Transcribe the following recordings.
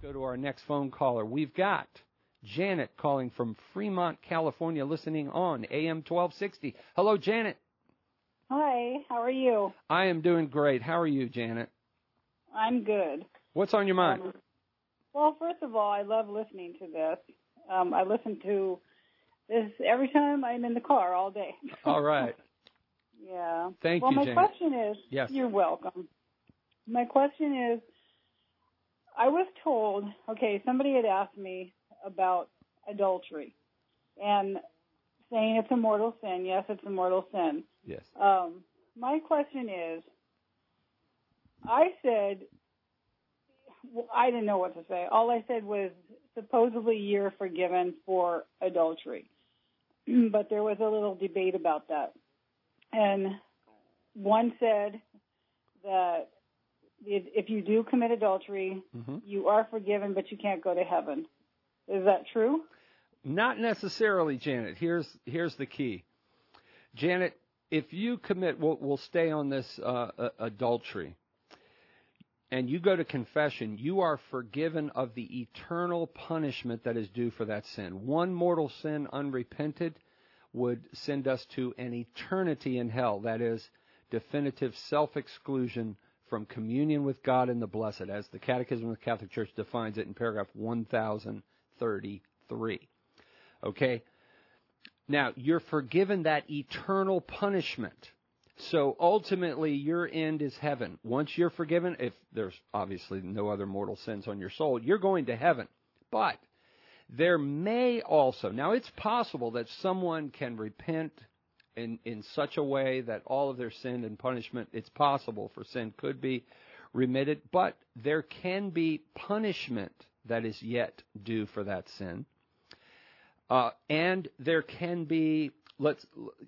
Go to our next phone caller. We've got Janet calling from Fremont, California, listening on AM 1260. Hello, Janet. Hi, how are you? I am doing great. How are you, Janet? I'm good. What's on your mind? Well, first of all, I love listening to this. I listen to this every time I'm in the car all day. All right. Yeah. Thank you, Janet. Well, my question is, yes. You're welcome. My question is, I was told, somebody had asked me about adultery and saying it's a mortal sin. Yes, it's a mortal sin. Yes. My question is, I said, I didn't know what to say. All I said was, supposedly you're forgiven for adultery. But there was a little debate about that. And one said that if you do commit adultery, you are forgiven, but you can't go to heaven. Is that true? Not necessarily, Janet. Here's the key. Janet, if you commit, we'll stay on this adultery, and you go to confession, you are forgiven of the eternal punishment that is due for that sin. One mortal sin unrepented would send us to an eternity in hell. That is definitive self-exclusion from communion with God and the blessed, as the Catechism of the Catholic Church defines it in paragraph 1033. Okay? Now, you're forgiven that eternal punishment. So ultimately, your end is heaven. Once you're forgiven, if there's obviously no other mortal sins on your soul, you're going to heaven. But there may also, now it's possible that someone can repent in such a way that all of their sin and punishment, it's possible for sin could be remitted, but there can be punishment that is yet due for that sin. And there can be, let's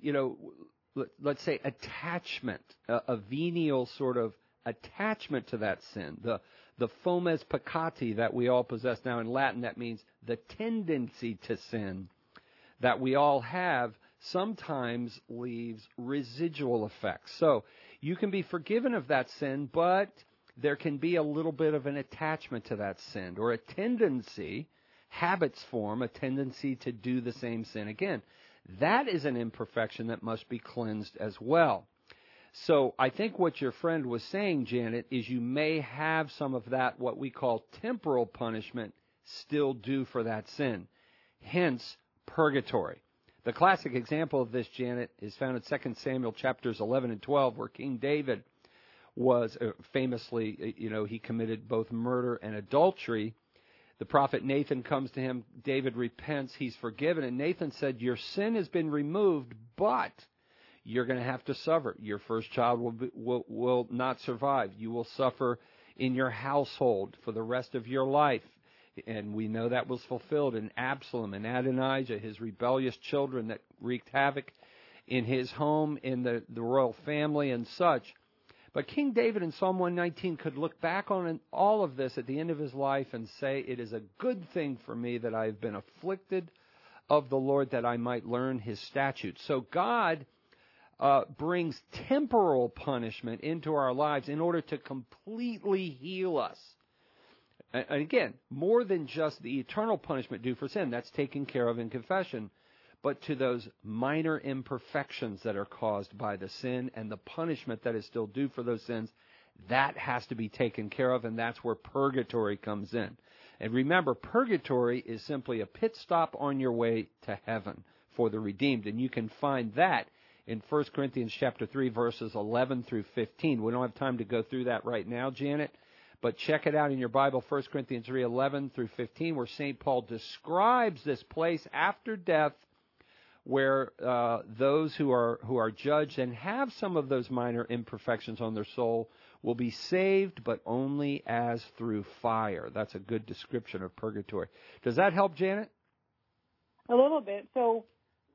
say attachment, a venial sort of attachment to that sin. The fomes peccati that we all possess now in Latin, that means the tendency to sin that we all have sometimes leaves residual effects. So you can be forgiven of that sin, but there can be a little bit of an attachment to that sin, or a tendency, habits form, a tendency to do the same sin again. That is an imperfection that must be cleansed as well. So I think what your friend was saying, Janet, is you may have some of that, what we call temporal punishment, still due for that sin. Hence, purgatory. The classic example of this, Janet, is found in 2 Samuel chapters 11 and 12, where King David was famously, he committed both murder and adultery. The prophet Nathan comes to him. David repents. He's forgiven. And Nathan said, your sin has been removed, but you're going to have to suffer. Your first child will not survive. You will suffer in your household for the rest of your life. And we know that was fulfilled in Absalom and Adonijah, his rebellious children that wreaked havoc in his home, in the royal family and such. But King David in Psalm 119 could look back on all of this at the end of his life and say, it is a good thing for me that I have been afflicted of the Lord, that I might learn his statutes. So God brings temporal punishment into our lives in order to completely heal us. And again, more than just the eternal punishment due for sin, that's taken care of in confession, but to those minor imperfections that are caused by the sin and the punishment that is still due for those sins, that has to be taken care of, and that's where purgatory comes in. And remember, purgatory is simply a pit stop on your way to heaven for the redeemed, and you can find that in 1 Corinthians chapter 3, verses 11 through 15. We don't have time to go through that right now, Janet, but check it out in your Bible, 1 Corinthians 3, 11 through 15, where St. Paul describes this place after death where those who are judged and have some of those minor imperfections on their soul will be saved, but only as through fire. That's a good description of purgatory. Does that help, Janet? A little bit. So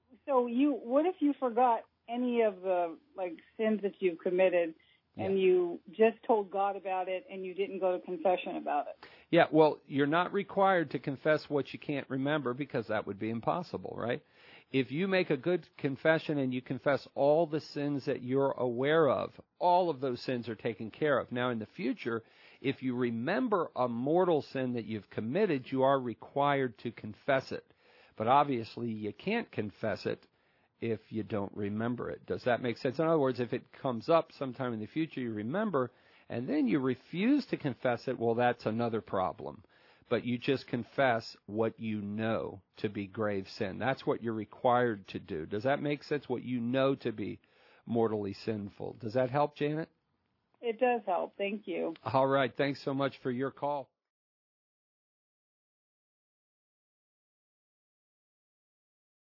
what if you forgot any of the sins that you've committed, and you just told God about it and you didn't go to confession about it? Yeah, well, you're not required to confess what you can't remember, because that would be impossible, right? If you make a good confession and you confess all the sins that you're aware of, all of those sins are taken care of. Now, in the future, if you remember a mortal sin that you've committed, you are required to confess it. But obviously you can't confess it if you don't remember it. Does that make sense? In other words, if it comes up sometime in the future, you remember, and then you refuse to confess it, well, that's another problem. But you just confess what you know to be grave sin. That's what you're required to do. Does that make sense? What you know to be mortally sinful. Does that help, Janet? It does help. Thank you. All right. Thanks so much for your call.